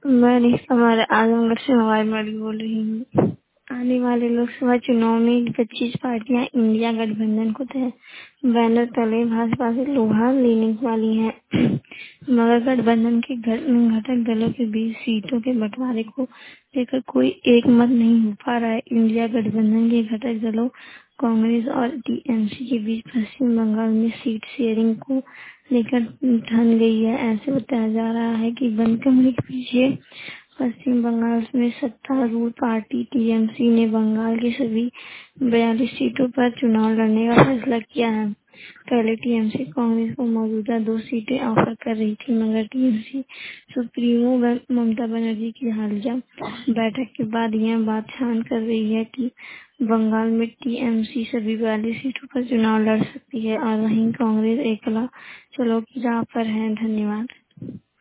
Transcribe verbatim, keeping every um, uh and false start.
मैं निष्ठा हमारे आजमगढ़ से हवाई मार्ग बोल रही हूँ। आने वाले लोकसभा चुनाव में पच्चीस पार्टियां इंडिया गठबंधन को तय बैनर तले भाजपा से लोहा लेने वाली हैं। मगर गठबंधन के घ- घटक दलों के बीच सीटों के बंटवारे को लेकर कोई एक मत नहीं हो पा रहा है। इंडिया गठबंधन के घटक दलों कांग्रेस और टीएमसी के बीच पश्चिम बंगाल में सीट शेयरिंग को लेकर ठन गई है। ऐसे बताया जा रहा है कि बंद कमरे के पीछे पश्चिम बंगाल में सत्तारूढ़ पार्टी टीएमसी ने बंगाल की सभी बयालीस सीटों पर चुनाव लड़ने का फैसला किया है। पहले टीएमसी कांग्रेस को मौजूदा दो सीटें ऑफर कर रही थी, मगर टीएमसी सुप्रीमो ब- ममता बनर्जी की हालिया बैठक के बाद यह बात ध्यान कर रही है कि बंगाल में टीएमसी सभी बयालीस सीटों पर चुनाव लड़ सकती है और वहीं कांग्रेस एकला चलो की राह पर है। धन्यवाद।